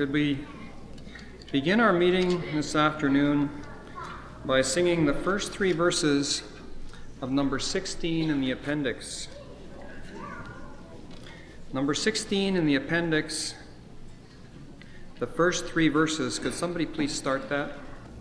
Could we begin our meeting this afternoon by singing the first three verses of number 16 in the appendix. Number 16 in the appendix, the first three verses. Could somebody please start that?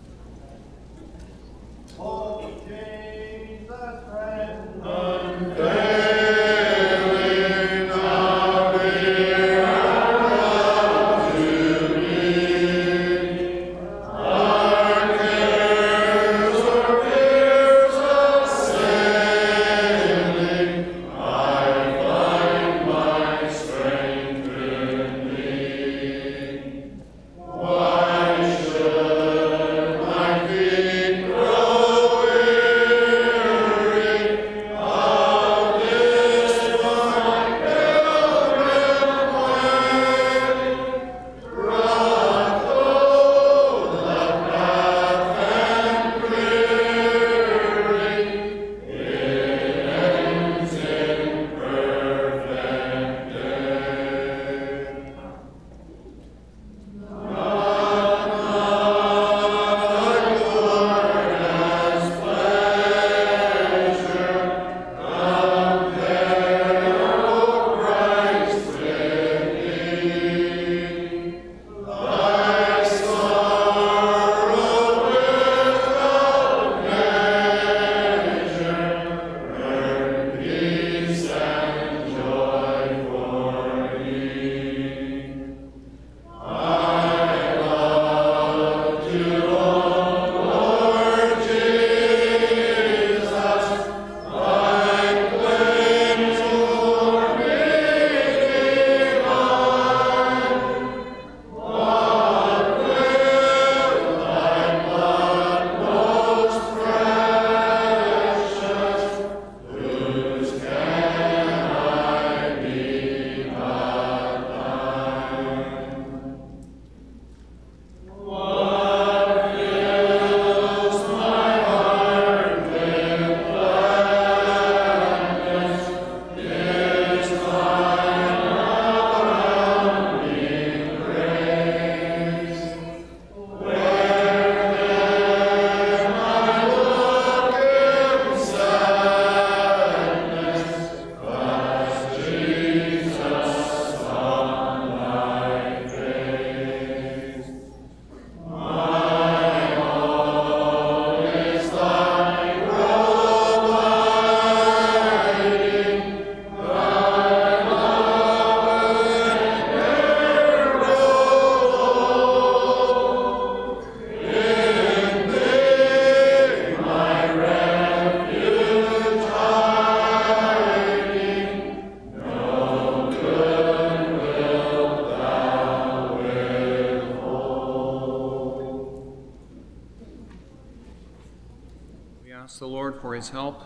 The Lord for his help.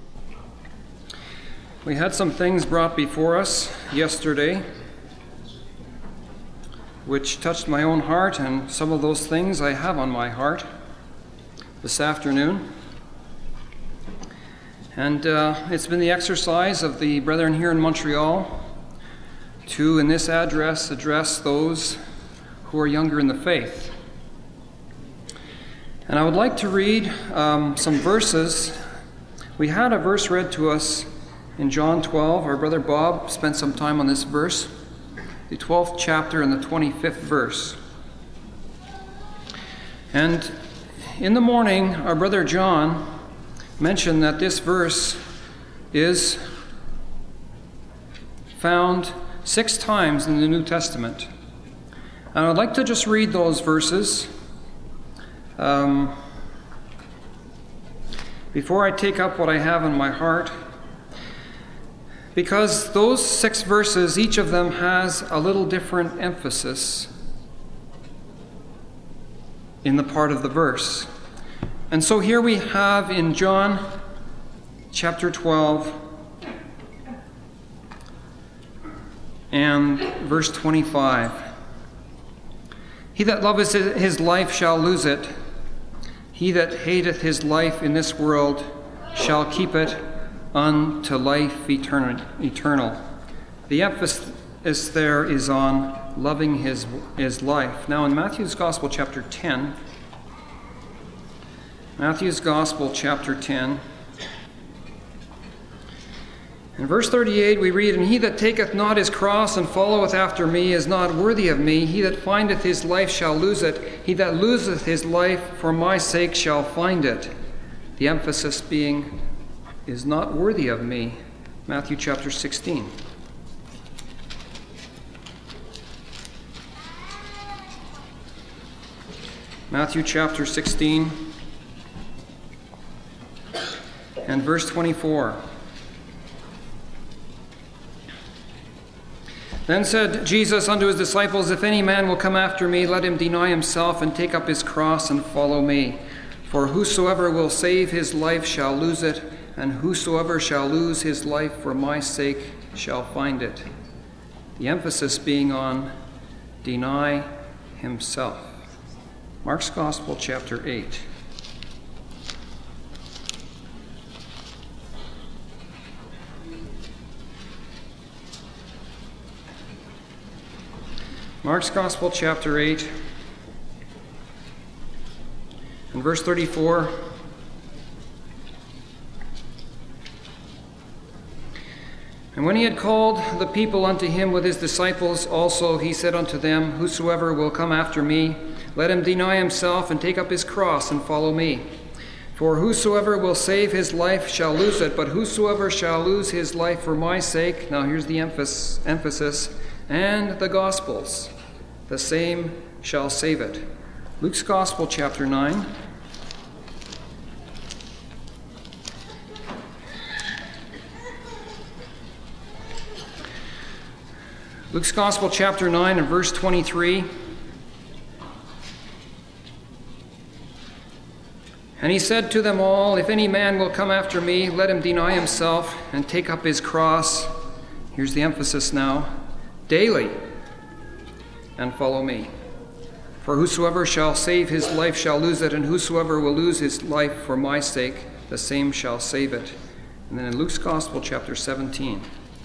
We had some things brought before us yesterday which touched my own heart, and some of those things I have on my heart this afternoon. And it's been the exercise of the brethren here in Montreal to, in this address those who are younger in the faith. And I would like to read some verses. We had a verse read to us in John 12. Our brother Bob spent some time on this verse, the 12th chapter and the 25th verse. And in the morning, our brother John mentioned that this verse is found 6 times in the New Testament. And I'd like to just read those verses before I take up what I have in my heart, because those 6 verses, each of them has a little different emphasis in the part of the verse. And so here we have in John chapter 12 and verse 25. He that loveth his life shall lose it. He that hateth his life in this world shall keep it unto life eternal. The there is on loving his life. Now in Matthew's Gospel, chapter 10, Matthew's Gospel, chapter 10, in verse 38 we read, "And he that taketh not his cross and followeth after me is not worthy of me. He that findeth his life shall lose it. He that loseth his life for my sake shall find it." The emphasis being, is not worthy of me. Matthew chapter 16. Matthew chapter 16 and verse 24. "Then said Jesus unto his disciples, If any man will come after me, let him deny himself and take up his cross and follow me. For whosoever will save his life shall lose it, and whosoever shall lose his life for my sake shall find it." The emphasis being on deny himself. Mark's Gospel, chapter 8. Mark's Gospel, chapter 8, and verse 34. "And when he had called the people unto him with his disciples also, he said unto them, Whosoever will come after me, let him deny himself and take up his cross and follow me. For whosoever will save his life shall lose it, but whosoever shall lose his life for my sake," now here's the emphasis, "and the Gospel's, the same shall save it." Luke's Gospel, chapter 9. Luke's Gospel, chapter 9, and verse 23. "And he said to them all, If any man will come after me, let him deny himself and take up his cross," here's the emphasis now, "daily, and follow me. For whosoever shall save his life shall lose it, and whosoever will lose his life for my sake, the same shall save it." And then in Luke's Gospel, chapter 17.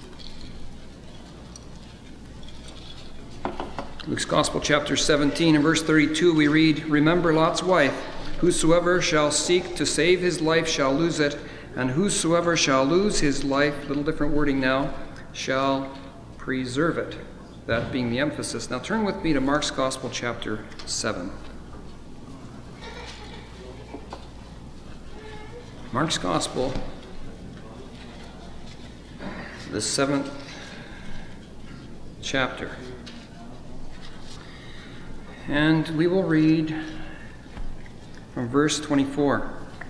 Luke's Gospel, chapter 17, and verse 32, we read, "Remember Lot's wife. Whosoever shall seek to save his life shall lose it, and whosoever shall lose his life," little different wording now, "shall preserve it." That being the emphasis. Now turn with me to Mark's Gospel, chapter 7. Mark's Gospel, the 7th chapter. And we will read from verse 24.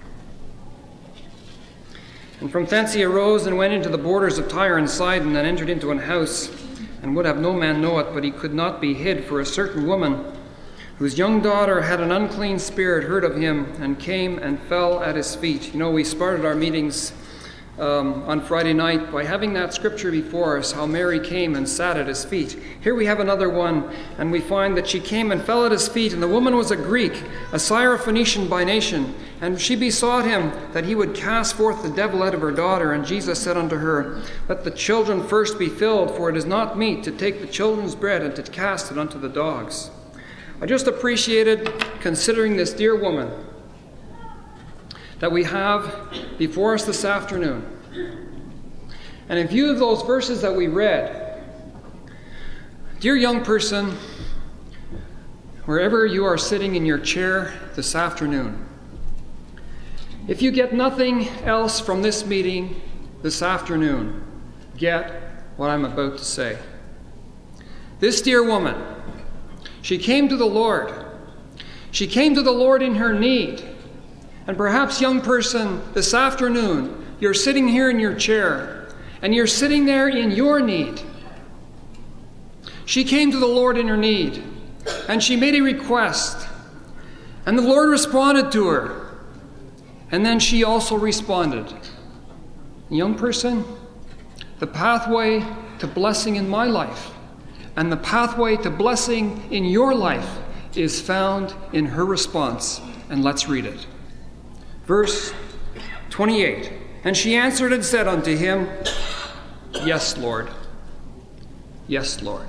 "And from thence he arose and went into the borders of Tyre and Sidon, and entered into an house, and would have no man know it, but he could not be hid. For a certain woman, whose young daughter had an unclean spirit, heard of him, and came and fell at his feet." You know, we started our meetings on Friday night by having that scripture before us, how Mary came and sat at his feet. Here we have another one, and we find that she came and fell at his feet, and the woman was a Greek, a Syrophoenician by nation, and she besought him that he would cast forth the devil out of her daughter. And Jesus said unto her, Let the children first be filled, for it is not meet to take the children's bread and to cast it unto the dogs. I just appreciated, considering this dear woman that we have before us this afternoon. And in view of those verses that we read, dear young person, wherever you are sitting in your chair this afternoon, if you get nothing else from this meeting this afternoon, get what I'm about to say. This dear woman, she came to the Lord. She came to the Lord in her need. And perhaps, young person, this afternoon, you're sitting here in your chair, and you're sitting there in your need. She came to the Lord in her need, and she made a request, and the Lord responded to her, and then she also responded. Young person, the pathway to blessing in my life and the pathway to blessing in your life is found in her response, and let's read it. Verse 28, "And she answered and said unto him, Yes, Lord. Yes, Lord.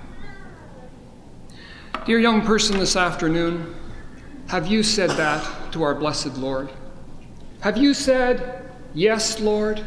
Dear young person this afternoon, have you said that to our blessed Lord? Have you said, yes, Lord?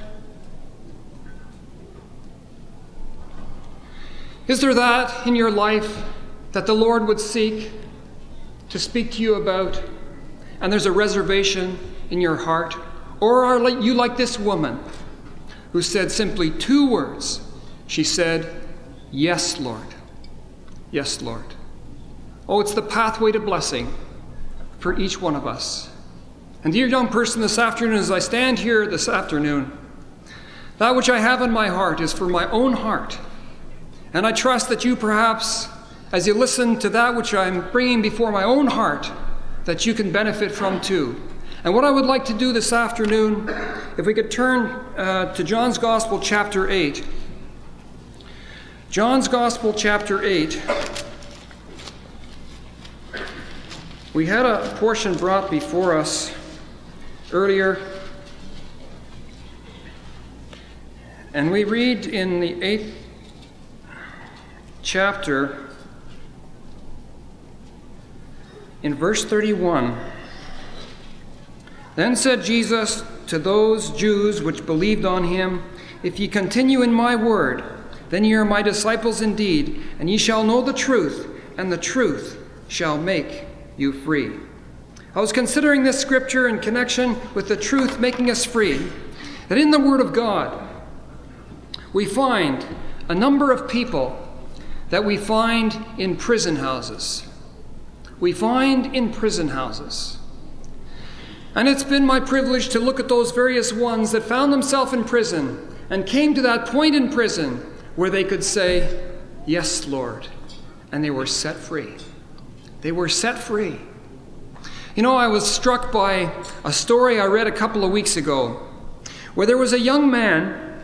Is there that in your life that the Lord would seek to speak to you about, and there's a reservation in your heart? Or are you like this woman who said simply 2 words? She said, yes, Lord. Yes, Lord. Oh, it's the pathway to blessing for each one of us. And dear young person, this afternoon, as I stand here this afternoon, that which I have in my heart is for my own heart. And I trust that you perhaps, as you listen to that which I'm bringing before my own heart, that you can benefit from too. And what I would like to do this afternoon, if we could turn to John's Gospel, chapter 8. John's Gospel, chapter 8. We had a portion brought before us earlier, and we read in the 8th chapter, in verse 31, Then said Jesus to those Jews which believed on him, If ye continue in my word, then ye are my disciples indeed, and ye shall know the truth, and the truth shall make you free. I was considering this scripture in connection with the truth making us free, that in the Word of God, we find a number of people that we find in prison houses. We find in prison houses. And it's been my privilege to look at those various ones that found themselves in prison and came to that point in prison where they could say, yes, Lord, and they were set free. They were set free. You know, I was struck by a story I read a couple of weeks ago where there was a young man,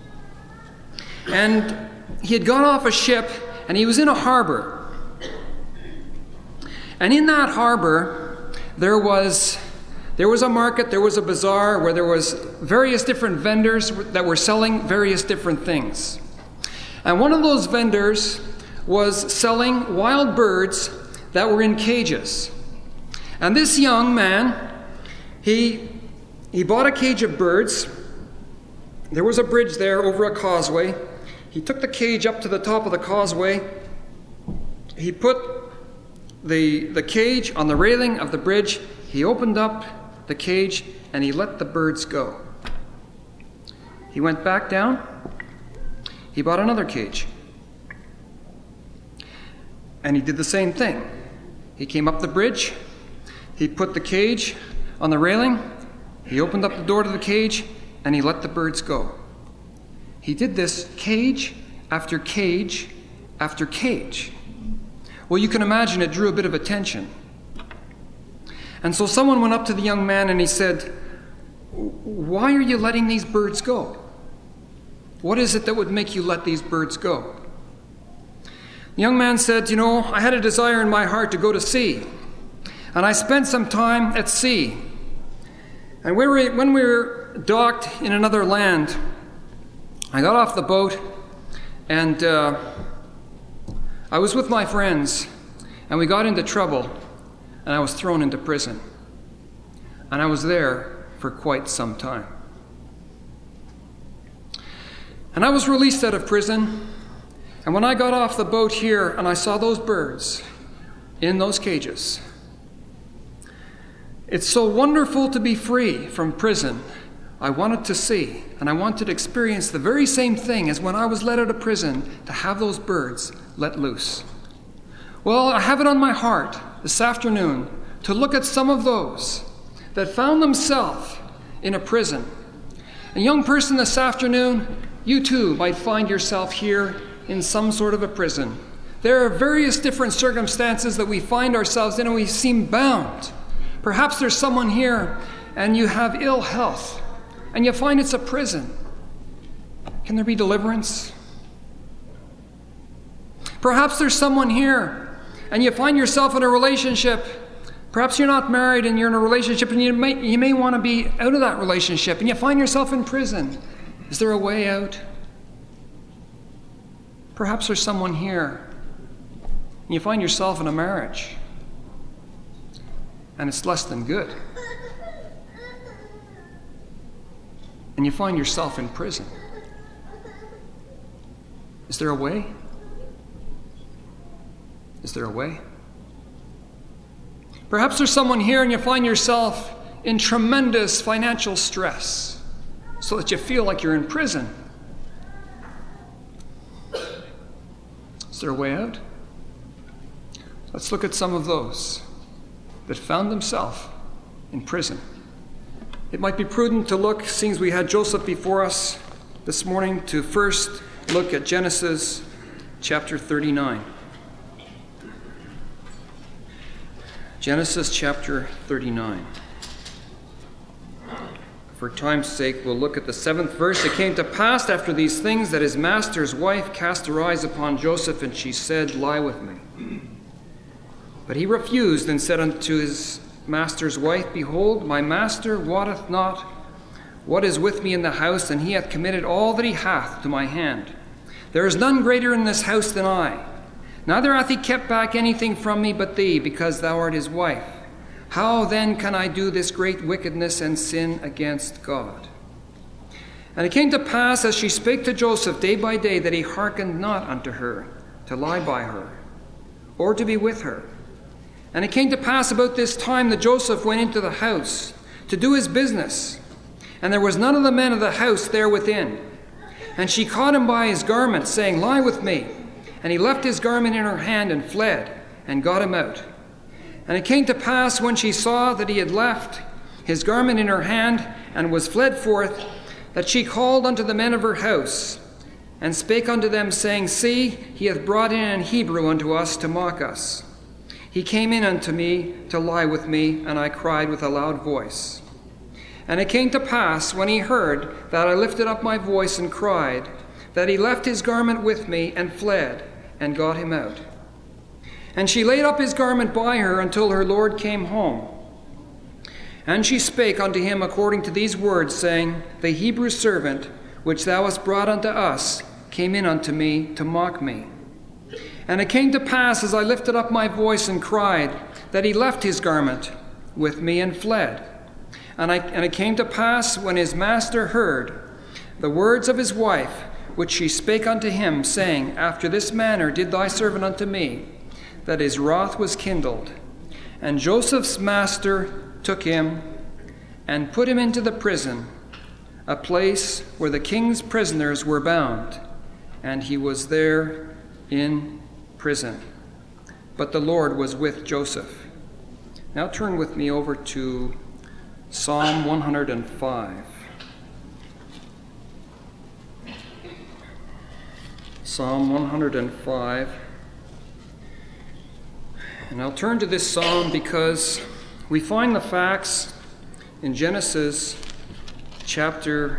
and he had gone off a ship and he was in a harbor. And in that harbor, there was a market, there was a bazaar where there was various different vendors that were selling various different things. And one of those vendors was selling wild birds that were in cages. And this young man, he bought a cage of birds. There was a bridge there over a causeway. He took the cage up to the top of the causeway. He put the cage on the railing of the bridge. He opened up the cage and he let the birds go. He went back down. He bought another cage. And he did the same thing. He came up the bridge. He put the cage on the railing. He opened up the door to the cage and he let the birds go. He did this cage after cage after cage. Well, you can imagine it drew a bit of attention. And so someone went up to the young man and he said, why are you letting these birds go? What is it that would make you let these birds go? The young man said, you know, I had a desire in my heart to go to sea. And I spent some time at sea. And when we were docked in another land, I got off the boat and I was with my friends and we got into trouble and I was thrown into prison. And I was there for quite some time. And I was released out of prison. And when I got off the boat here and I saw those birds in those cages, it's so wonderful to be free from prison. I wanted to see and I wanted to experience the very same thing as when I was let out of prison, to have those birds let loose. Well, I have it on my heart this afternoon to look at some of those that found themselves in a prison. A young person this afternoon, you too might find yourself here in some sort of a prison. There are various different circumstances that we find ourselves in and we seem bound. Perhaps there's someone here and you have ill health and you find it's a prison. Can there be deliverance? Perhaps there's someone here and you find yourself in a relationship. Perhaps you're not married and you're in a relationship and you may want to be out of that relationship and you find yourself in prison. Is there a way out? Perhaps there's someone here, and you find yourself in a marriage, and it's less than good. And you find yourself in prison. Is there a way? Is there a way? Perhaps there's someone here and you find yourself in tremendous financial stress so that you feel like you're in prison. Is there a way out? Let's look at some of those that found themselves in prison. It might be prudent to look, seeing as we had Joseph before us this morning, to first look at Genesis chapter 39. Genesis chapter 39. For time's sake, we'll look at the 7th verse. It came to pass after these things that his master's wife cast her eyes upon Joseph, and she said, Lie with me. But he refused and said unto his master's wife, Behold, my master wotteth not what is with me in the house, and he hath committed all that he hath to my hand. There is none greater in this house than I. Neither hath he kept back anything from me but thee, because thou art his wife. How then can I do this great wickedness and sin against God? And it came to pass, as she spake to Joseph day by day, that he hearkened not unto her, to lie by her, or to be with her. And it came to pass about this time that Joseph went into the house to do his business, and there was none of the men of the house there within. And she caught him by his garment, saying, Lie with me. And he left his garment in her hand and fled, and got him out. And it came to pass, when she saw that he had left his garment in her hand, and was fled forth, that she called unto the men of her house, and spake unto them, saying, See, he hath brought in an Hebrew unto us to mock us. He came in unto me to lie with me, and I cried with a loud voice. And it came to pass, when he heard that I lifted up my voice and cried, that he left his garment with me, and fled, and got him out. And she laid up his garment by her until her lord came home. And she spake unto him according to these words, saying, The Hebrew servant, which thou hast brought unto us, came in unto me to mock me. And it came to pass, as I lifted up my voice and cried, that he left his garment with me and fled. And it came to pass, when his master heard the words of his wife, which she spake unto him, saying, After this manner did thy servant unto me, that his wrath was kindled. And Joseph's master took him and put him into the prison, a place where the king's prisoners were bound, and he was there in prison. But the Lord was with Joseph. Now turn with me over to Psalm 105. Psalm 105. And I'll turn to this psalm because we find the facts in Genesis chapter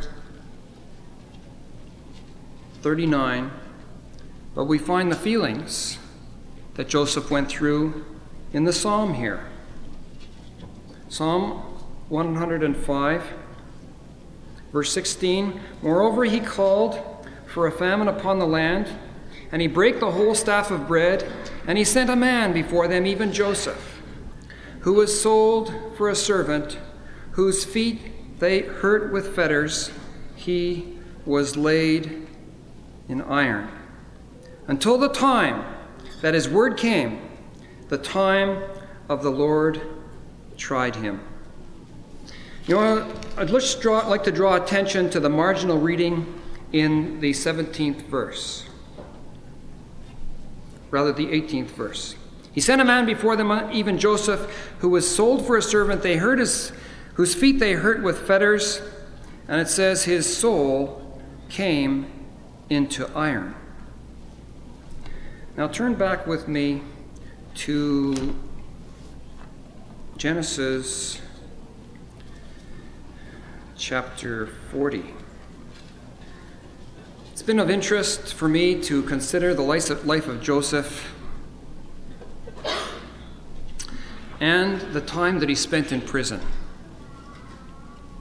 39, but we find the feelings that Joseph went through in the psalm here. Psalm 105, verse 16, Moreover he called for a famine upon the land, and he brake the whole staff of bread, and he sent a man before them, even Joseph, who was sold for a servant, whose feet they hurt with fetters, he was laid in iron, until the time that his word came, the time of the Lord tried him. You know, I'd like to draw attention to the marginal reading in the 17th verse. Rather, the 18th verse. He sent a man before them, even Joseph, who was sold for a servant. They hurt whose feet they hurt with fetters, and it says his soul came into iron. Now turn back with me to Genesis chapter 40. It's been of interest for me to consider the life of Joseph and the time that he spent in prison.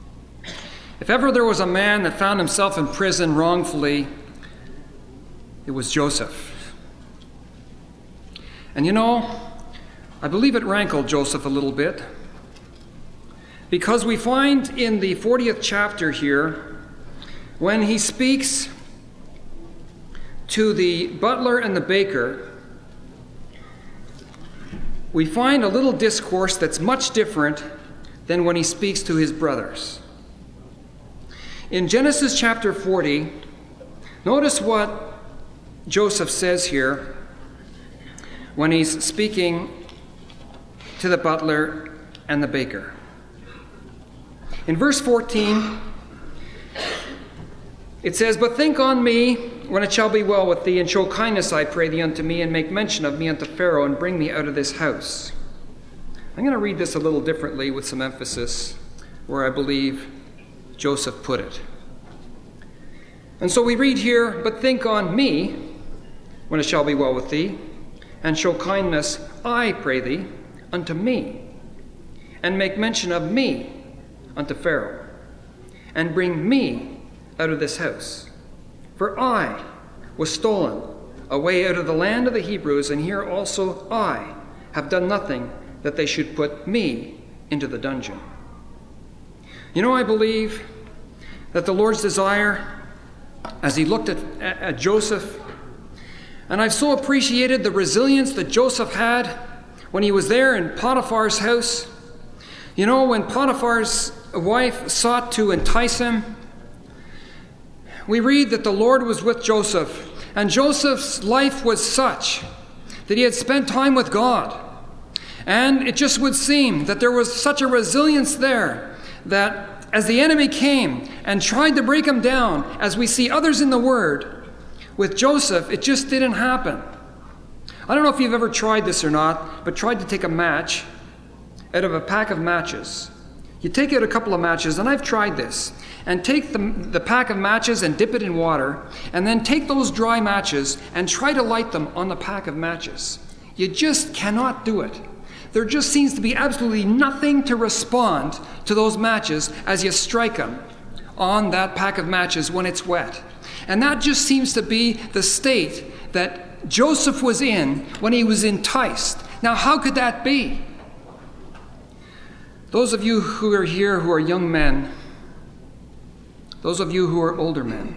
If ever there was a man that found himself in prison wrongfully, it It was Joseph. And I believe it rankled Joseph a little bit, because we find in the 40th chapter here, when he speaks to the butler and the baker, we find a little discourse that's much different than when he speaks to his brothers. In Genesis chapter 40, notice what Joseph says here when he's speaking to the butler and the baker. In verse 14, it says, "But think on me when it shall be well with thee, and show kindness, I pray thee, unto me, and make mention of me unto Pharaoh, and bring me out of this house." I'm going to read this a little differently with some emphasis where I believe Joseph put it. And so we read here, "But think on me when it shall be well with thee, and show kindness, I pray thee, unto me, and make mention of me unto Pharaoh, and bring me out of this house. For I was stolen away out of the land of the Hebrews, and here also I have done nothing that they should put me into the dungeon." I believe that the Lord's desire, as he looked at Joseph, and I've so appreciated the resilience that Joseph had when he was there in Potiphar's house. When Potiphar's wife sought to entice him, we read that the Lord was with Joseph, and Joseph's life was such that he had spent time with God. And it just would seem that there was such a resilience there that as the enemy came and tried to break him down, as we see others in the Word, with Joseph, it just didn't happen. I don't know if you've ever tried this or not, but tried to take a match out of a pack of matches. You take out a couple of matches, and I've tried this, and take the pack of matches and dip it in water, and then take those dry matches and try to light them on the pack of matches. You just cannot do it. There just seems to be absolutely nothing to respond to those matches as you strike them on that pack of matches when it's wet. And that just seems to be the state that Joseph was in when he was enticed. Now, how could that be? Those of you who are here who are young men, those of you who are older men,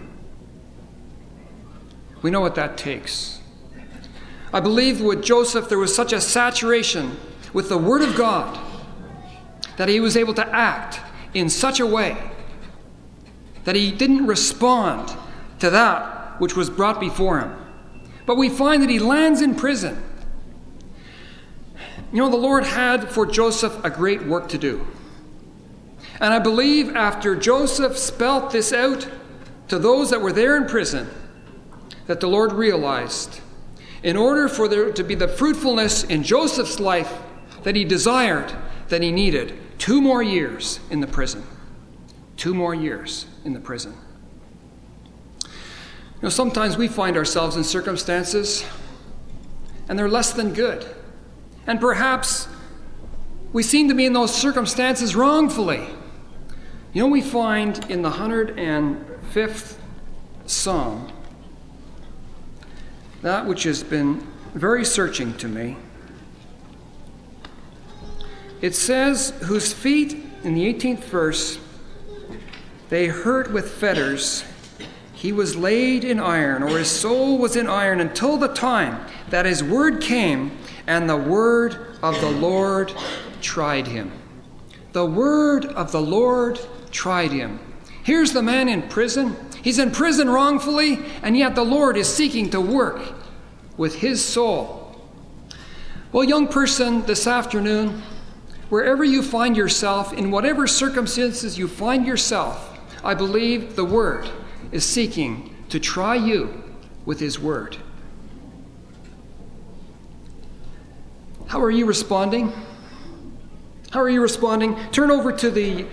we know what that takes. I believe with Joseph there was such a saturation with the Word of God that he was able to act in such a way that he didn't respond to that which was brought before him. But we find that he lands in prison. The Lord had for Joseph a great work to do. And I believe after Joseph spelt this out to those that were there in prison, that the Lord realized, in order for there to be the fruitfulness in Joseph's life that he desired, that he needed 2 more years in the prison. 2 more years in the prison. Sometimes we find ourselves in circumstances, and they're less than good. And perhaps we seem to be in those circumstances wrongfully. We find in the 105th Psalm that which has been very searching to me. It says, "Whose feet," in the 18th verse, "they hurt with fetters, he was laid in iron," or his soul was in iron, "until the time that his word came, and the word of the Lord tried him." The word of the Lord tried him. Here's the man in prison. He's in prison wrongfully, and yet the Lord is seeking to work with his soul. Well, young person, this afternoon, wherever you find yourself, in whatever circumstances you find yourself, I believe the Word is seeking to try you with his word. How are you responding? How are you responding? Turn over to the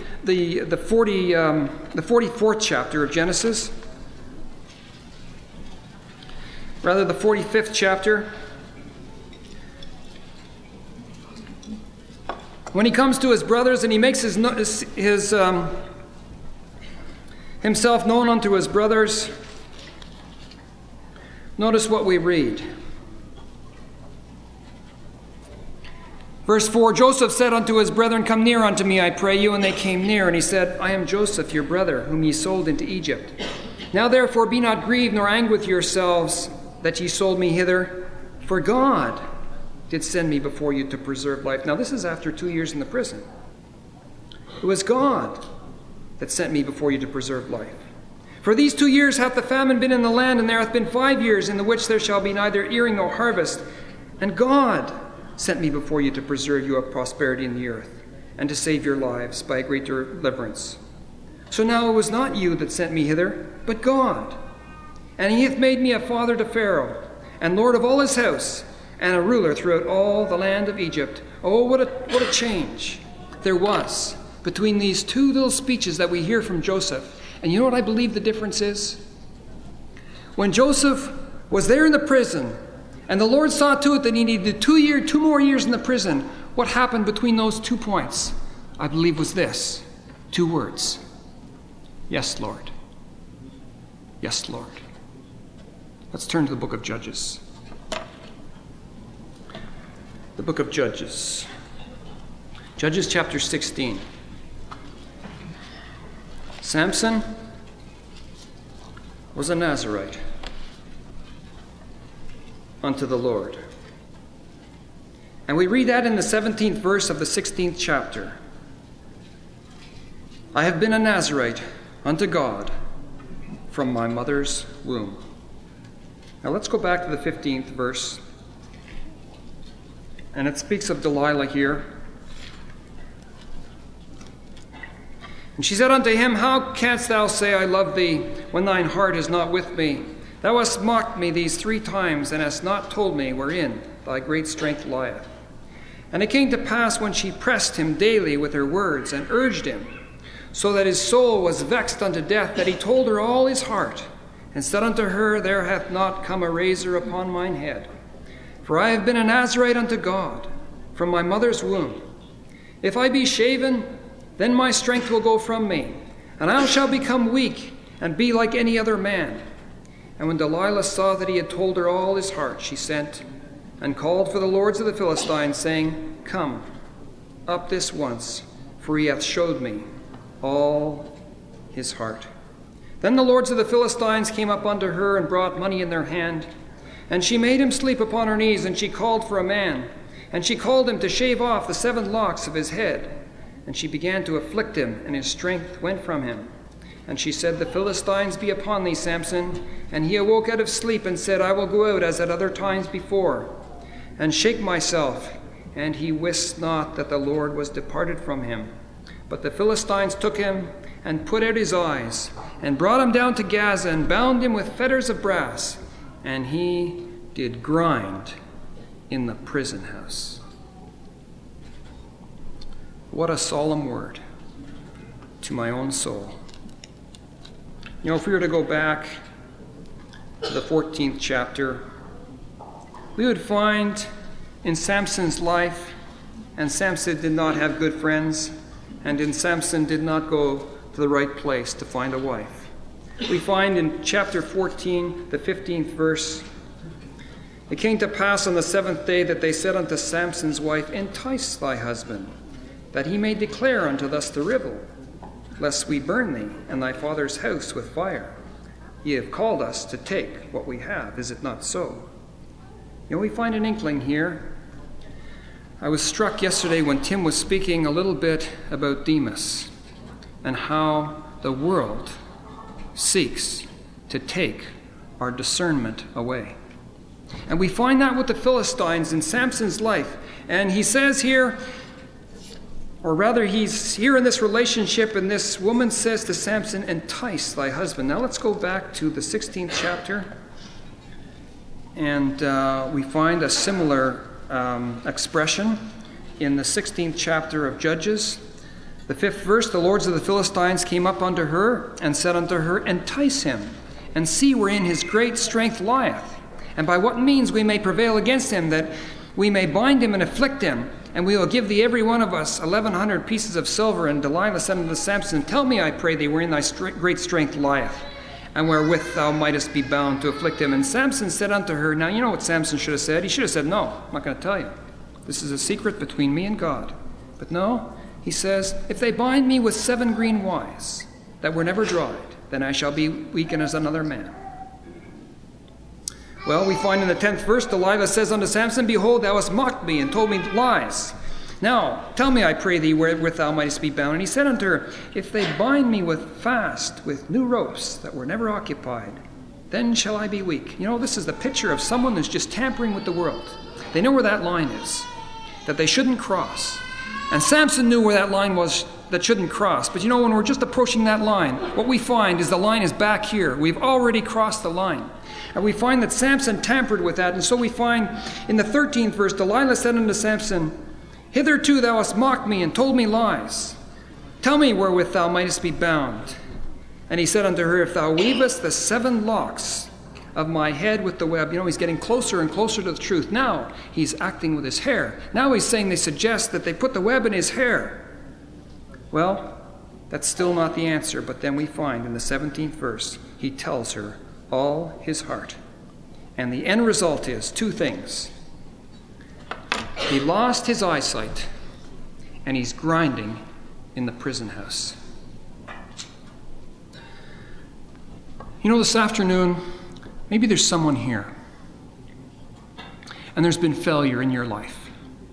44th chapter of Genesis. Rather, the 45th chapter. When he comes to his brothers and he makes himself known unto his brothers, Notice what we read. Verse 4, Joseph said unto his brethren, Come near unto me, I pray you. And they came near, and he said, I am Joseph, your brother, whom ye sold into Egypt. Now therefore be not grieved, nor angry with yourselves, that ye sold me hither. For God did send me before you to preserve life. Now this is after 2 years in the prison. It was God that sent me before you to preserve life. For these 2 years hath the famine been in the land, and there hath been 5 years in the which there shall be neither earing nor harvest. And God sent me before you to preserve you of prosperity in the earth, and to save your lives by a great deliverance. So now it was not you that sent me hither, but God. And he hath made me a father to Pharaoh, and lord of all his house, and a ruler throughout all the land of Egypt. Oh, what a change there was between these two little speeches that we hear from Joseph. And you know what I believe the difference is? When Joseph was there in the prison, and the Lord saw to it that he needed 2 more years in the prison, what happened between those 2 points, I believe, was this. 2 words. Yes, Lord. Yes, Lord. Let's turn to the book of Judges. The book of Judges. Judges chapter 16. Samson was a Nazirite unto the Lord. And we read that in the 17th verse of the 16th chapter. I have been a Nazirite unto God from my mother's womb. Now let's go back to the 15th verse. And it speaks of Delilah here. And she said unto him, How canst thou say, I love thee, when thine heart is not with me? Thou hast mocked me these 3 times, and hast not told me wherein thy great strength lieth. And it came to pass, when she pressed him daily with her words, and urged him, so that his soul was vexed unto death, that he told her all his heart, and said unto her, There hath not come a razor upon mine head. For I have been a Nazirite unto God from my mother's womb. If I be shaven, then my strength will go from me, and I shall become weak, and be like any other man. And when Delilah saw that he had told her all his heart, she sent and called for the lords of the Philistines, saying, Come up this once, for he hath showed me all his heart. Then the lords of the Philistines came up unto her, and brought money in their hand. And she made him sleep upon her knees, and she called for a man. And she called him to shave off the 7 locks of his head. And she began to afflict him, and his strength went from him. And she said, The Philistines be upon thee, Samson. And he awoke out of sleep, and said, I will go out as at other times before, and shake myself. And he wist not that the Lord was departed from him. But the Philistines took him, and put out his eyes, and brought him down to Gaza, and bound him with fetters of brass. And he did grind in the prison house. What a solemn word to my own soul. You know, if we were to go back to the 14th chapter, we would find in Samson's life, and Samson did not have good friends, and in Samson did not go to the right place to find a wife. We find in chapter 14, the 15th verse, It came to pass on the 7th day that they said unto Samson's wife, Entice thy husband, that he may declare unto us the riddle, lest we burn thee and thy father's house with fire. Ye have called us to take what we have, is it not so? You know, we find an inkling here. I was struck yesterday when Tim was speaking a little bit about Demas and how the world seeks to take our discernment away. And we find that with the Philistines in Samson's life. And he says here, or rather he's here in this relationship, and this woman says to Samson, Entice thy husband. Now let's go back to the 16th chapter. And we find a similar expression in the 16th chapter of Judges. The 5th verse, The lords of the Philistines came up unto her, and said unto her, Entice him, and see wherein his great strength lieth, and by what means we may prevail against him, that we may bind him and afflict him. And we will give thee every one of us 1,100 pieces of silver. And Delilah said unto Samson, Tell me, I pray thee, wherein thy great strength lieth, and wherewith thou mightest be bound to afflict him. And Samson said unto her, now you know what Samson should have said. He should have said, no, I'm not going to tell you. This is a secret between me and God. But no, he says, if they bind me with 7 green wise that were never dried, then I shall be weakened as another man. Well, we find in the 10th verse, Delilah says unto Samson, behold, thou hast mocked me and told me lies. Now, tell me, I pray thee, wherewith thou mightest be bound. And he said unto her, if they bind me with new ropes that were never occupied, then shall I be weak. You know, this is the picture of someone who's just tampering with the world. They know where that line is, that they shouldn't cross. And Samson knew where that line was that shouldn't cross. But you know, when we're just approaching that line, what we find is the line is back here. We've already crossed the line. And we find that Samson tampered with that. And so we find in the 13th verse, Delilah said unto Samson, hitherto thou hast mocked me and told me lies. Tell me wherewith thou mightest be bound. And he said unto her, if thou weavest the 7 locks of my head with the web. You know, he's getting closer and closer to the truth. Now he's acting with his hair. Now he's saying they suggest that they put the web in his hair. Well, that's still not the answer. But then we find in the 17th verse, he tells her all his heart. And the end result is 2 things. He lost his eyesight, and he's grinding in the prison house. You know, this afternoon, maybe there's someone here, and there's been failure in your life.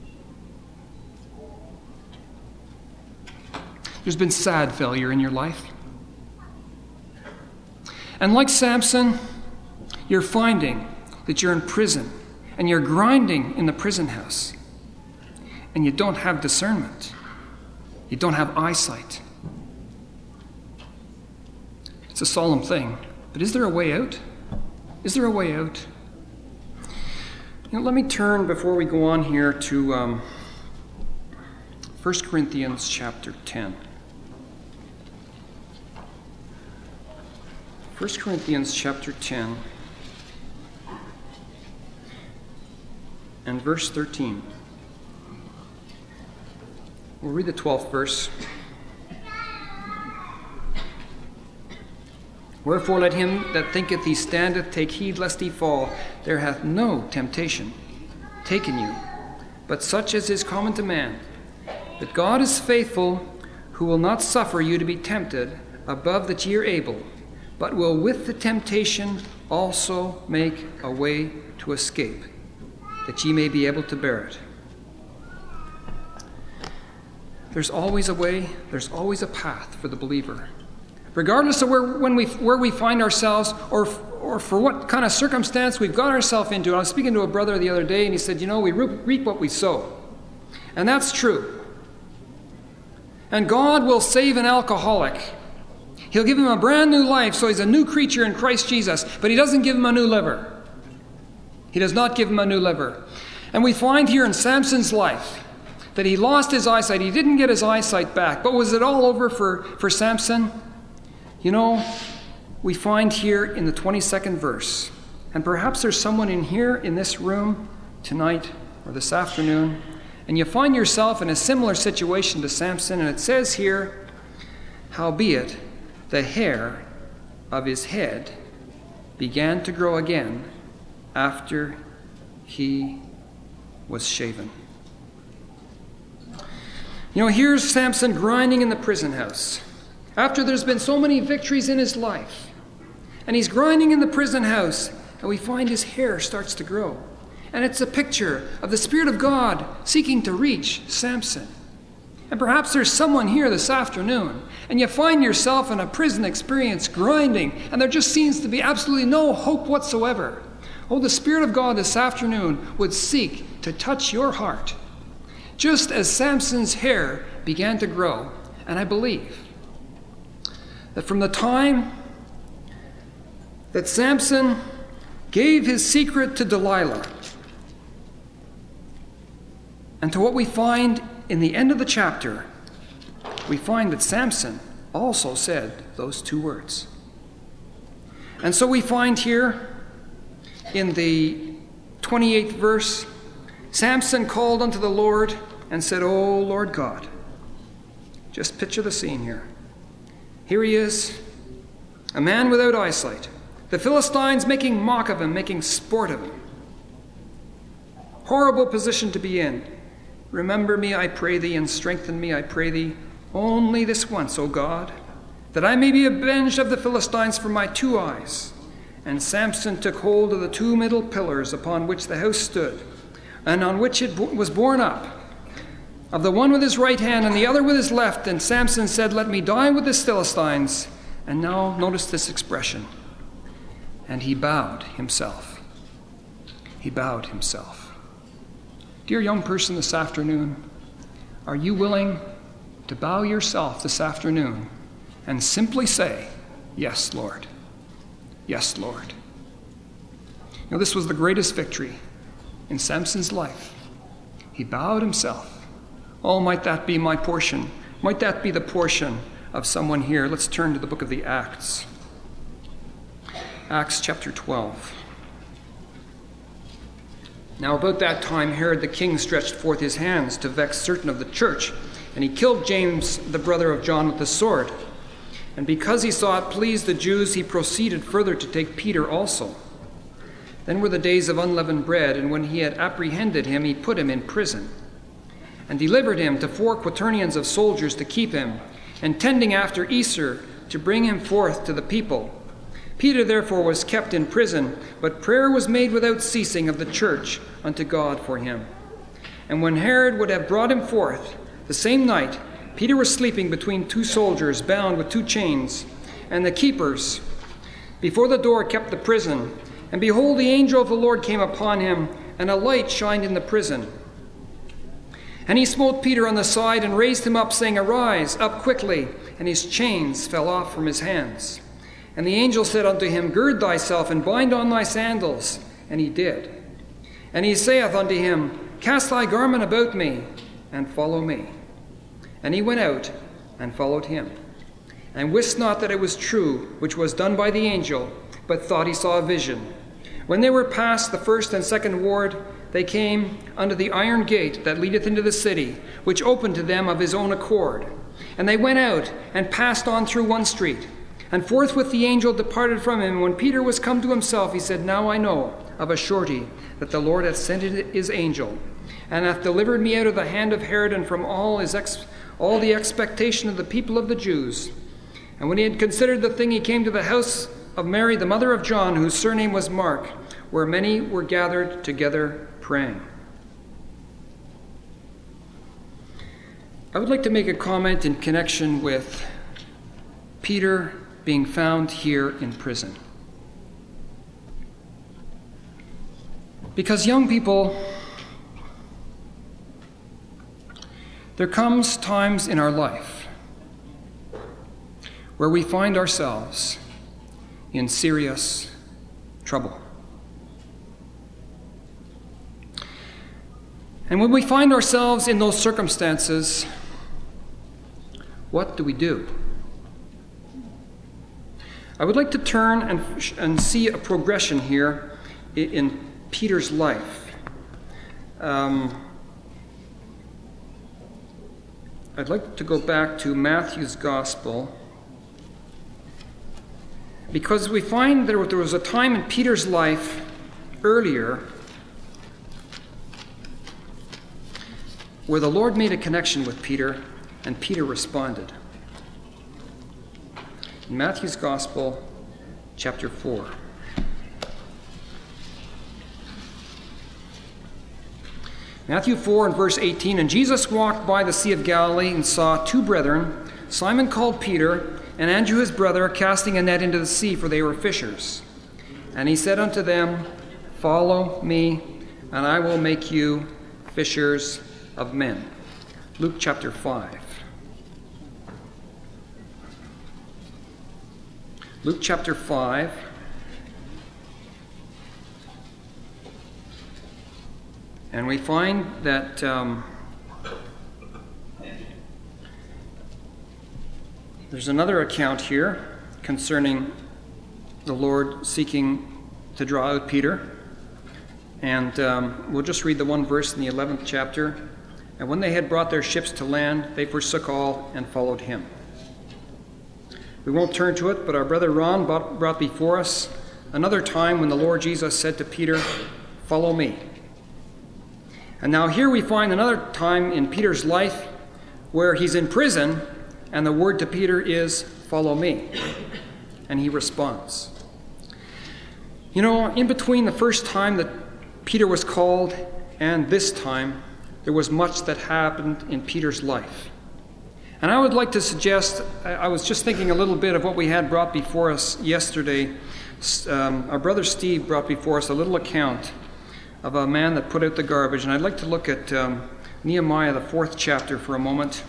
There's been sad failure in your life. And like Samson, you're finding that you're in prison, and you're grinding in the prison house. And you don't have discernment. You don't have eyesight. It's a solemn thing. But is there a way out? Is there a way out? You know, let me turn, before we go on here, to 1 Corinthians chapter 10. 1 Corinthians chapter 10 and verse 13. We'll read the 12th verse. Wherefore let him that thinketh he standeth take heed lest he fall. There hath no temptation taken you, but such as is common to man. But God is faithful, who will not suffer you to be tempted above that ye are able, but will with the temptation also make a way to escape, that ye may be able to bear it. There's always a way, there's always a path for the believer. Regardless of where we find ourselves, or for what kind of circumstance we've got ourselves into. I was speaking to a brother the other day, and he said, you know, we reap what we sow. And that's true. And God will save an alcoholic. He'll give him a brand new life, so he's a new creature in Christ Jesus, but he doesn't give him a new liver. He does not give him a new liver. And we find here in Samson's life that he lost his eyesight. He didn't get his eyesight back. But was it all over for Samson? You know, we find here in the 22nd verse, and perhaps there's someone in here in this room tonight or this afternoon, and you find yourself in a similar situation to Samson, and it says here, howbeit the hair of his head began to grow again after he was shaven. You know, here's Samson grinding in the prison house. After there's been so many victories in his life. And he's grinding in the prison house, and we find his hair starts to grow. And it's a picture of the Spirit of God seeking to reach Samson. And perhaps there's someone here this afternoon, and you find yourself in a prison experience grinding, and there just seems to be absolutely no hope whatsoever. Oh, the Spirit of God this afternoon would seek to touch your heart, just as Samson's hair began to grow. And I believe that from the time that Samson gave his secret to Delilah, and to what we find in the end of the chapter, we find that Samson also said those 2 words. And so we find here in the 28th verse, Samson called unto the Lord and said, O Lord God. Just picture the scene here. Here he is. a man without eyesight. The Philistines making mock of him, making sport of him. Horrible position to be in. Remember me, I pray thee, and strengthen me, I pray thee, only this once, O God, that I may be avenged of the Philistines for my 2 eyes. And Samson took hold of the 2 middle pillars upon which the house stood, and on which it was borne up, of the one with his right hand and the other with his left. And Samson said, let me die with the Philistines. And now notice this expression. And he bowed himself. He bowed himself. Dear young person this afternoon, are you willing to bow yourself this afternoon and simply say, yes, Lord. Yes, Lord. You know, this was the greatest victory in Samson's life. He bowed himself. Oh, might that be my portion? Might that be the portion of someone here? Let's turn to the book of the Acts. Acts chapter 12. Now about that time Herod the king stretched forth his hands to vex certain of the church, and he killed James, the brother of John, with the sword. And because he saw it pleased the Jews, he proceeded further to take Peter also. Then were the days of unleavened bread, and when he had apprehended him, he put him in prison, and delivered him to 4 quaternions of soldiers to keep him, intending after Easter to bring him forth to the people. Peter therefore was kept in prison, but prayer was made without ceasing of the church unto God for him. And when Herod would have brought him forth, the same night Peter was sleeping between 2 soldiers, bound with 2 chains, and the keepers before the door kept the prison. And behold, the angel of the Lord came upon him, and a light shined in the prison. And he smote Peter on the side and raised him up, saying, Arise, up quickly. And his chains fell off from his hands. And the angel said unto him, Gird thyself, and bind on thy sandals. And he did. And he saith unto him, Cast thy garment about me, and follow me. And he went out, and followed him, and wist not that it was true, which was done by the angel, but thought he saw a vision. When they were past the first and second ward, they came unto the iron gate that leadeth into the city, which opened to them of his own accord. And they went out, and passed on through one street. And forthwith the angel departed from him. When Peter was come to himself, he said, Now I know of a surety that the Lord hath sent his angel, and hath delivered me out of the hand of Herod, and from all the expectation of the people of the Jews. And when he had considered the thing, he came to the house of Mary, the mother of John, whose surname was Mark, where many were gathered together praying. I would like to make a comment in connection with Peter being found here in prison. Because young people, there comes times in our life where we find ourselves in serious trouble. And when we find ourselves in those circumstances, what do we do? I would like to turn and see a progression here in Peter's life. I'd like to go back to Matthew's Gospel, because we find there was a time in Peter's life earlier where the Lord made a connection with Peter, and Peter responded. In Matthew's Gospel, chapter 4. Matthew 4 and verse 18, And Jesus walked by the Sea of Galilee and saw 2 brethren, Simon called Peter, and Andrew his brother, casting a net into the sea, for they were fishers. And he said unto them, Follow me, and I will make you fishers of men. Luke chapter 5. Luke chapter 5. And we find that there's another account here concerning the Lord seeking to draw out Peter. And we'll just read the one verse in the 11th chapter. And when they had brought their ships to land, they forsook all and followed him. We won't turn to it, but our brother Ron brought before us another time when the Lord Jesus said to Peter, "Follow me." And now here we find another time in Peter's life where he's in prison, and the word to Peter is, "Follow me." And he responds. You know, in between the first time that Peter was called and this time, there was much that happened in Peter's life. And I would like to suggest, I was just thinking a little bit of what we had brought before us yesterday. Our brother Steve brought before us a little account of a man that put out the garbage. And I'd like to look at Nehemiah, the 4th chapter, for a moment.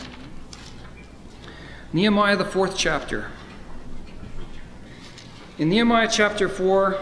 Nehemiah, the 4th chapter. In Nehemiah chapter 4,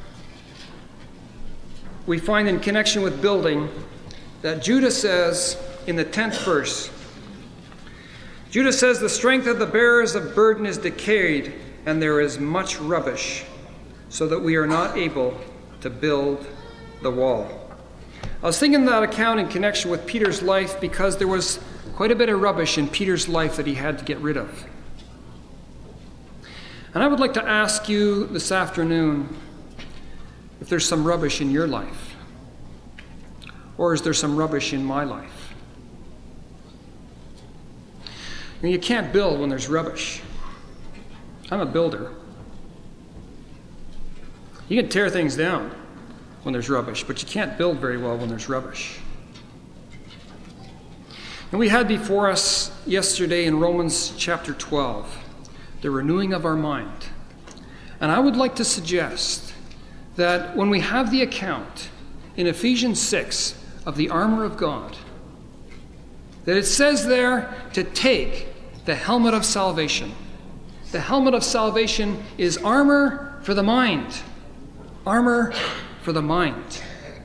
we find in connection with building that Judah says in the 10th verse, Judah says, "The strength of the bearers of burden is decayed, and there is much rubbish, so that we are not able to build the wall." I was thinking that account in connection with Peter's life because there was quite a bit of rubbish in Peter's life that he had to get rid of. And I would like to ask you this afternoon if there's some rubbish in your life, or is there some rubbish in my life? You can't build when there's rubbish. I'm a builder. You can tear things down when there's rubbish, but you can't build very well when there's rubbish. And we had before us yesterday in Romans chapter 12, the renewing of our mind. And I would like to suggest that when we have the account in Ephesians 6 of the armor of God, that it says there to take the helmet of salvation. The helmet of salvation is armor for the mind. Armor for the mind.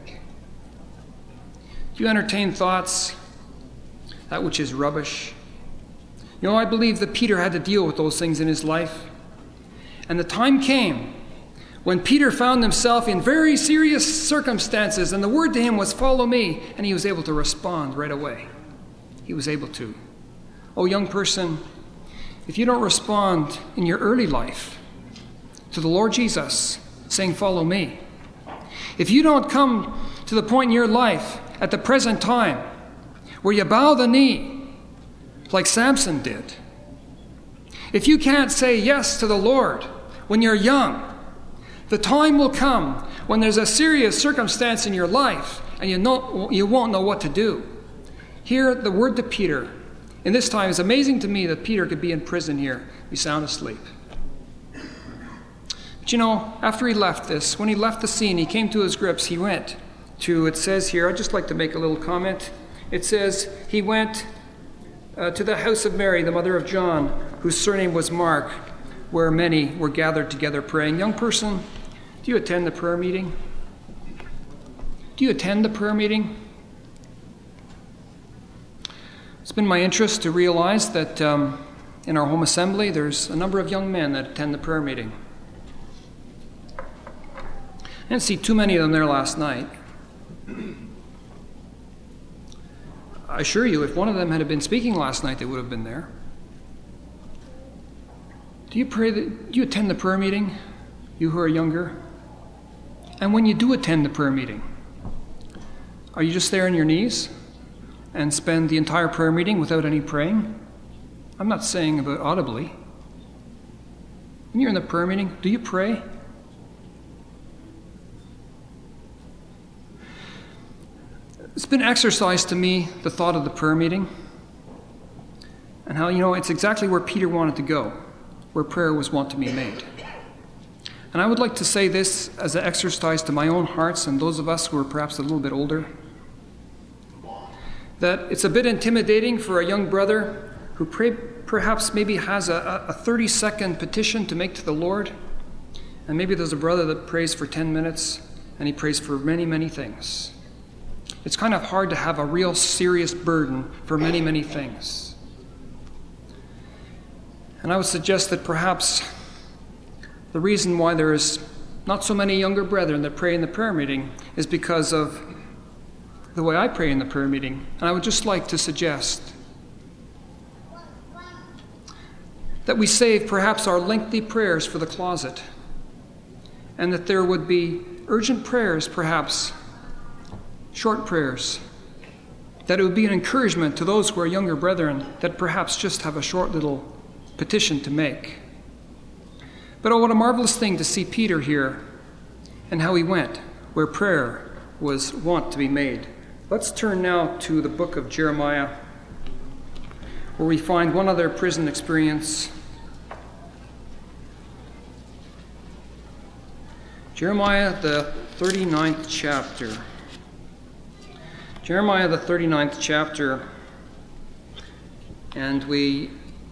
Do you entertain thoughts, that which is rubbish? You know, I believe that Peter had to deal with those things in his life. And the time came when Peter found himself in very serious circumstances, and the word to him was, "Follow me," and he was able to respond right away. He was able to. Oh, young person, if you don't respond in your early life to the Lord Jesus saying, "Follow me," if you don't come to the point in your life at the present time where you bow the knee like Samson did, if you can't say yes to the Lord when you're young, the time will come when there's a serious circumstance in your life and you won't know what to do. Hear the word to Peter. And this time, it's amazing to me that Peter could be in prison here, be sound asleep. But you know, after he left this, when he left the scene, he came to his grips. He went to, it says here, I'd just like to make a little comment. It says he went to the house of Mary, the mother of John, whose surname was Mark, where many were gathered together praying. Young person, do you attend the prayer meeting? Do you attend the prayer meeting? It's been my interest to realize that in our home assembly, there's a number of young men that attend the prayer meeting. I didn't see too many of them there last night. I assure you, if one of them had been speaking last night, they would have been there. Do you attend the prayer meeting, you who are younger? And when you do attend the prayer meeting, are you just there on your knees and spend the entire prayer meeting without any praying? I'm not saying about audibly. When you're in the prayer meeting, do you pray? It's been exercised to me, the thought of the prayer meeting, and how, it's exactly where Peter wanted to go, where prayer was wont to be made. And I would like to say this as an exercise to my own hearts and those of us who are perhaps a little bit older, that it's a bit intimidating for a young brother who perhaps maybe has a 30-second petition to make to the Lord. And maybe there's a brother that prays for 10 minutes and he prays for many, many things. It's kind of hard to have a real serious burden for many, many things. And I would suggest that perhaps the reason why there is not so many younger brethren that pray in the prayer meeting is because of the way I pray in the prayer meeting. And I would just like to suggest that we save perhaps our lengthy prayers for the closet, and that there would be urgent prayers, perhaps short prayers, that it would be an encouragement to those who are younger brethren that perhaps just have a short little petition to make. But oh, what a marvelous thing to see Peter here and how he went where prayer was wont to be made. Let's turn now to the book of Jeremiah, where we find one other prison experience. Jeremiah, the 39th chapter. Jeremiah, the 39th chapter, and we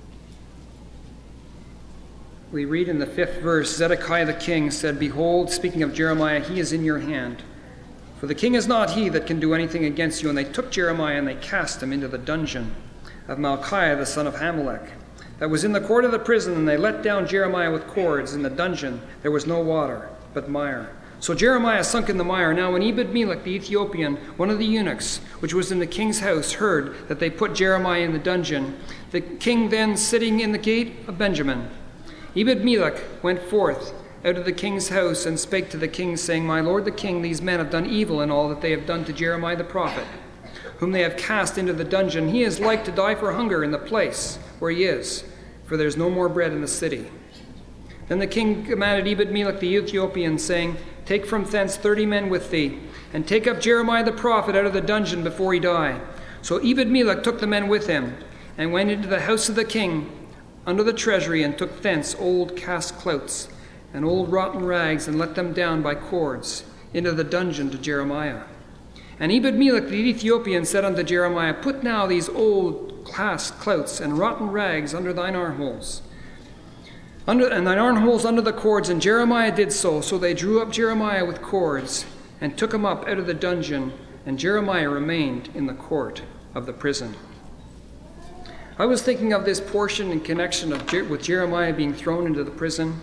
read in the 5th verse, Zedekiah the king said, "Behold," speaking of Jeremiah, "he is in your hand. For the king is not he that can do anything against you." And they took Jeremiah and they cast him into the dungeon of Malchiah the son of Hamelech, that was in the court of the prison, and they let down Jeremiah with cords. In the dungeon there was no water, but mire. So Jeremiah sunk in the mire. Now when Ebed-Melech the Ethiopian, one of the eunuchs, which was in the king's house, heard that they put Jeremiah in the dungeon, the king then sitting in the gate of Benjamin, Ebed-Melech went forth out of the king's house and spake to the king, saying, "My lord the king, these men have done evil in all that they have done to Jeremiah the prophet, whom they have cast into the dungeon. He is like to die for hunger in the place where he is, for there is no more bread in the city." Then the king commanded Ebed-Melech the Ethiopian, saying, "Take from thence 30 men with thee, and take up Jeremiah the prophet out of the dungeon before he die." So Ebed-Melech took the men with him, and went into the house of the king under the treasury, and took thence old cast clouts and old rotten rags, and let them down by cords into the dungeon to Jeremiah. And Ebed-Melech the Ethiopian said unto Jeremiah, "Put now these old cast clouts and rotten rags under thine armholes, and thine armholes under the cords." And Jeremiah did so. So they drew up Jeremiah with cords, and took him up out of the dungeon, and Jeremiah remained in the court of the prison. I was thinking of this portion in connection with Jeremiah being thrown into the prison.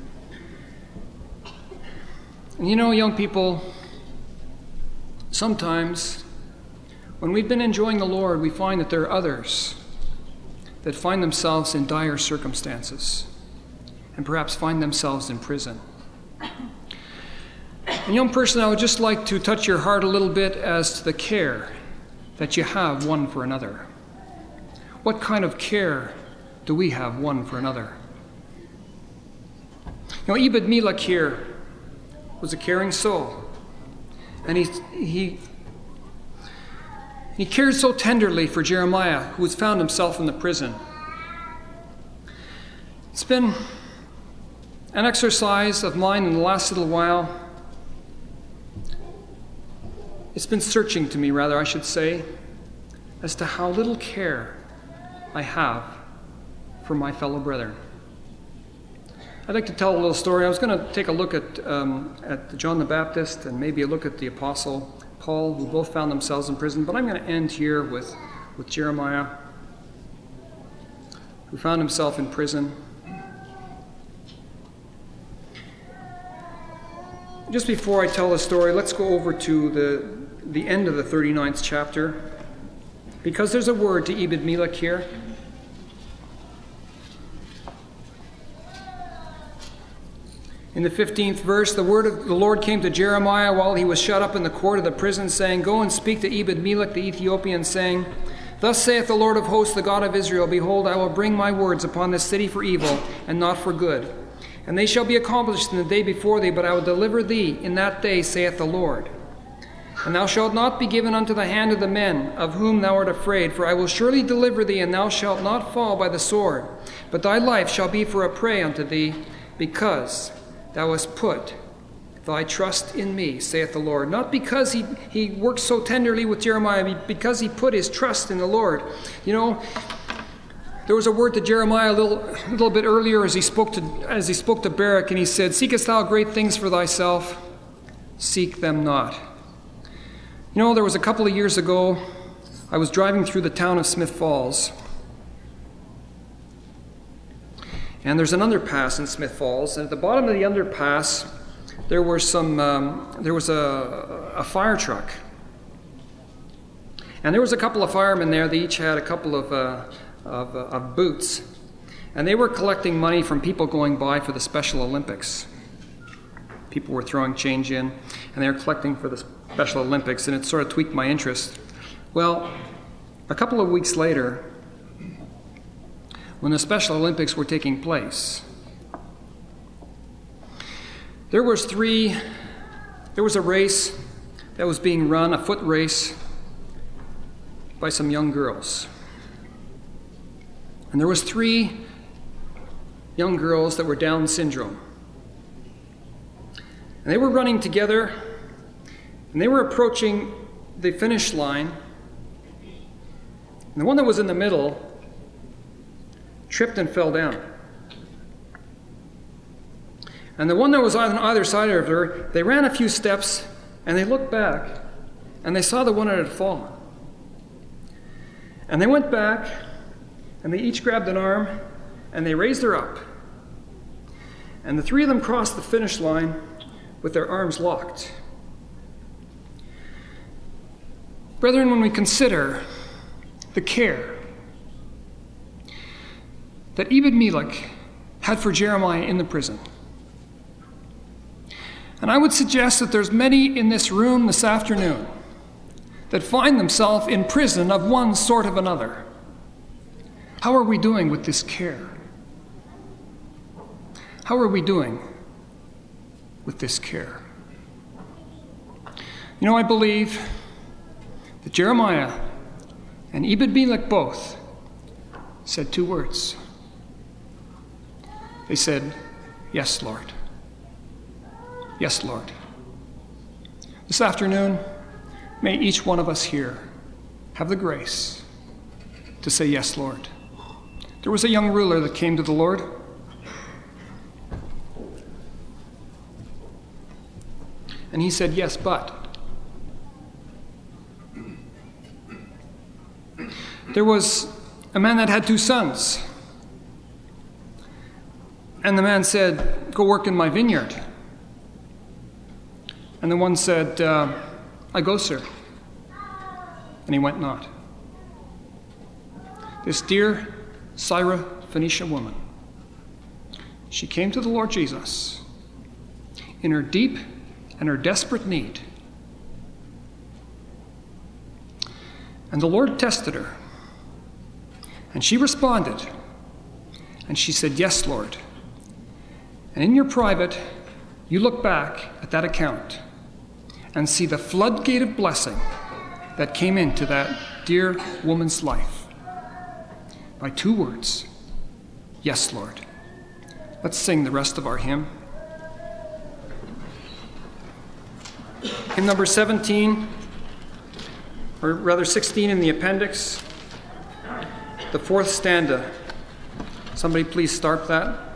And you know, young people, sometimes when we've been enjoying the Lord, we find that there are others that find themselves in dire circumstances and perhaps find themselves in prison. And young person, I would just like to touch your heart a little bit as to the care that you have one for another. What kind of care do we have one for another? You know, Ebed-Melech here was a caring soul, and he cared so tenderly for Jeremiah, who has found himself in the prison. It's been an exercise of mine in the last little while. It's been searching to me, rather, I should say, as to how little care I have for my fellow brethren. I'd like to tell a little story. I was going to take a look at John the Baptist and maybe a look at the Apostle Paul, who both found themselves in prison. But I'm going to end here with Jeremiah, who found himself in prison. Just before I tell the story, let's go over to the end of the 39th chapter, because there's a word to Ebed-Melech here. In the 15th verse, the word of the Lord came to Jeremiah while he was shut up in the court of the prison, saying, "Go and speak to Ebed-Melech the Ethiopian, saying, Thus saith the Lord of hosts, the God of Israel, Behold, I will bring my words upon this city for evil, and not for good. And they shall be accomplished in the day before thee, but I will deliver thee in that day, saith the Lord. And thou shalt not be given unto the hand of the men of whom thou art afraid, for I will surely deliver thee, and thou shalt not fall by the sword. But thy life shall be for a prey unto thee, because thou hast put thy trust in me, saith the Lord." Not because he worked so tenderly with Jeremiah, because he put his trust in the Lord. You know, there was a word to Jeremiah a little bit earlier as he spoke to Barak, and he said, "Seekest thou great things for thyself? Seek them not." You know, there was a couple of years ago, I was driving through the town of Smith Falls. And there's an underpass in Smith Falls, and at the bottom of the underpass, there was a fire truck. And there was a couple of firemen there. They each had a couple of boots. And they were collecting money from people going by for the Special Olympics. People were throwing change in, and they were collecting for the Special Olympics, and it sort of tweaked my interest. Well, a couple of weeks later, when the Special Olympics were taking place, there was a race that was being run, a foot race, by some young girls. And there was 3 young girls that were Down syndrome. And they were running together, and they were approaching the finish line. And the one that was in the middle tripped and fell down. And the one that was on either side of her, they ran a few steps, and they looked back, and they saw the one that had fallen. And they went back, and they each grabbed an arm, and they raised her up. And the 3 of them crossed the finish line with their arms locked. Brethren, when we consider the care that Ebed-Melech had for Jeremiah in the prison, and I would suggest that there's many in this room this afternoon that find themselves in prison of one sort or another. How are we doing with this care? How are we doing with this care? You know, I believe that Jeremiah and Ebed-Melech both said 2 words. They said, "Yes, Lord. Yes, Lord." This afternoon, may each one of us here have the grace to say, "Yes, Lord." There was a young ruler that came to the Lord. And he said, "Yes, but." There was a man that had 2 sons. And the man said, "Go work in my vineyard." And the one said, "I go, sir." And he went not. This dear Syrophoenician woman, she came to the Lord Jesus in her deep and her desperate need. And the Lord tested her. And she responded. And she said, "Yes, Lord." And in your private, you look back at that account and see the floodgate of blessing that came into that dear woman's life by 2 words, "Yes, Lord." Let's sing the rest of our hymn. Hymn number 17, or rather 16 in the appendix, the 4th stanza. Somebody please start that.